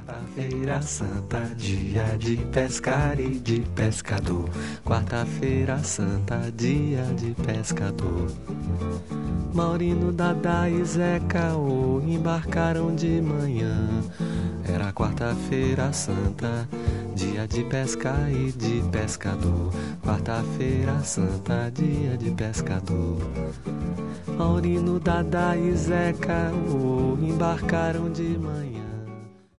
Quarta-feira santa, dia de pescar e de pescador. Quarta-feira santa, dia de pescador. Maurino, Dadá e Zé Caô embarcaram de manhã. Era quarta-feira santa, dia de pescar e de pescador. Quarta-feira santa, dia de pescador. Maurino, Dadá e Zé Caô embarcaram de manhã.